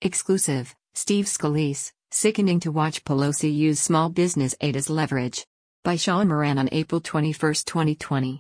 Exclusive, Steve Scalise, sickening to watch Pelosi use small business aid as leverage. By Sean Moran on April 21, 2020.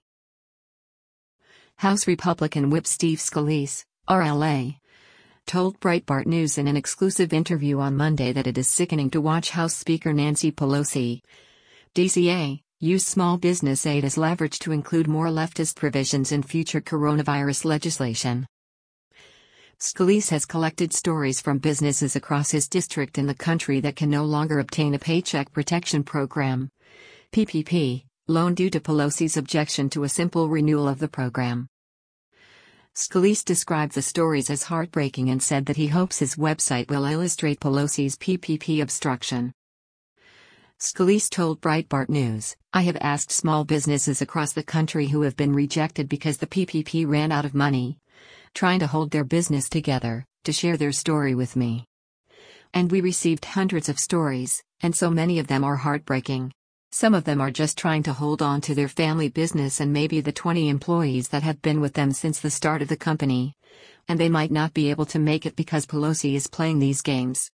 House Republican Whip Steve Scalise, RLA, told Breitbart News in an exclusive interview on Monday that it is sickening to watch House Speaker Nancy Pelosi, DCA, use small business aid as leverage to include more leftist provisions in future coronavirus legislation. Scalise has collected stories from businesses across his district in the country that can no longer obtain a Paycheck Protection Program (PPP) loan due to Pelosi's objection to a simple renewal of the program. Scalise described the stories as heartbreaking and said that he hopes his website will illustrate Pelosi's PPP obstruction. Scalise told Breitbart News, "I have asked small businesses across the country who have been rejected because the PPP ran out of money, trying to hold their business together, to share their story with me. And we received hundreds of stories, and so many of them are heartbreaking. Some of them are just trying to hold on to their family business and maybe the 20 employees that have been with them since the start of the company. And they might not be able to make it because Pelosi is playing these games.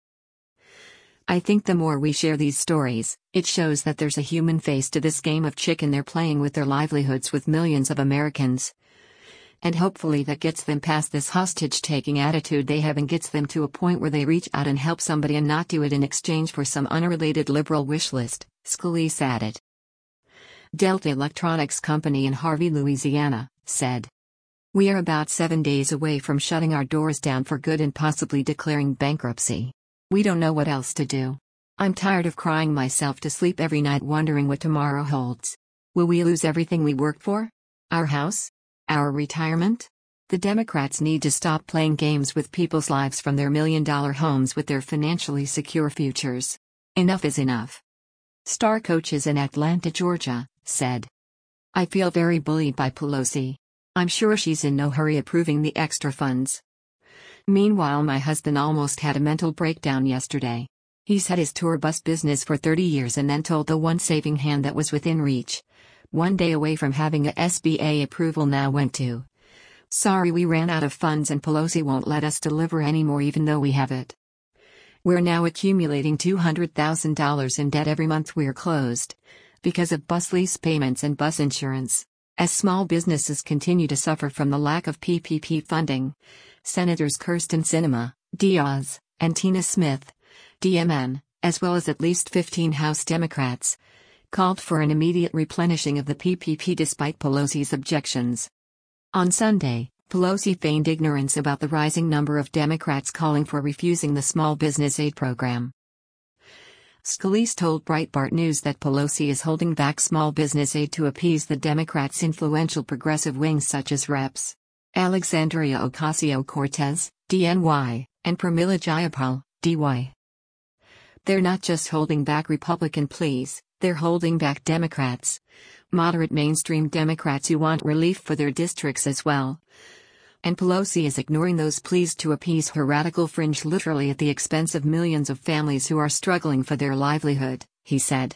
I think the more we share these stories, it shows that there's a human face to this game of chicken they're playing with their livelihoods with millions of Americans. And hopefully that gets them past this hostage-taking attitude they have and gets them to a point where they reach out and help somebody and not do it in exchange for some unrelated liberal wish list," Scalise added. Delta Electronics Company in Harvey, Louisiana, said, "We are about 7 days away from shutting our doors down for good and possibly declaring bankruptcy. We don't know what else to do. I'm tired of crying myself to sleep every night wondering what tomorrow holds. Will we lose everything we worked for? Our house? Our retirement? The Democrats need to stop playing games with people's lives from their million-dollar homes with their financially secure futures. Enough is enough." Star coaches in Atlanta, Georgia, said, "I feel very bullied by Pelosi. I'm sure she's in no hurry approving the extra funds. Meanwhile, my husband almost had a mental breakdown yesterday. He's had his tour bus business for 30 years and then told the one saving hand that was within reach, 1 day away from having a SBA approval, now went to, 'Sorry, we ran out of funds and Pelosi won't let us deliver anymore even though we have it. We're now accumulating $200,000 in debt every month we're closed, because of bus lease payments and bus insurance.' As small businesses continue to suffer from the lack of PPP funding, Senators Kyrsten Sinema, Diaz, and Tina Smith, DMN, as well as at least 15 House Democrats, called for an immediate replenishing of the PPP despite Pelosi's objections. On Sunday, Pelosi feigned ignorance about the rising number of Democrats calling for refusing the small business aid program. Scalise told Breitbart News that Pelosi is holding back small business aid to appease the Democrats' influential progressive wings such as Reps. Alexandria Ocasio-Cortez, DNY, and Pramila Jayapal, DY. They're not just holding back Republican pleas, they're holding back Democrats, moderate mainstream Democrats who want relief for their districts as well. And Pelosi is ignoring those pleas to appease her radical fringe literally at the expense of millions of families who are struggling for their livelihood," he said.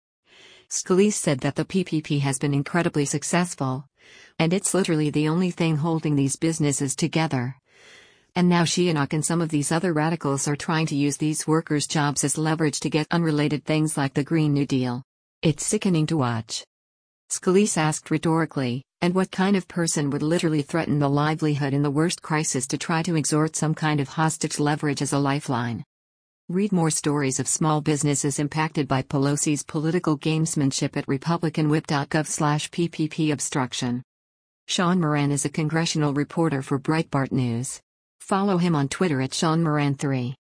Scalise said that the PPP has been incredibly successful, and it's literally the only thing holding these businesses together. And now she and some of these other radicals are trying to use these workers' jobs as leverage to get unrelated things like the Green New Deal. It's sickening to watch. Scalise asked rhetorically, and what kind of person would literally threaten the livelihood in the worst crisis to try to extort some kind of hostage leverage as a lifeline? Read more stories of small businesses impacted by Pelosi's political gamesmanship at republicanwhip.gov/PPP obstruction. Sean Moran is a congressional reporter for Breitbart News. Follow him on Twitter at SeanMoran3.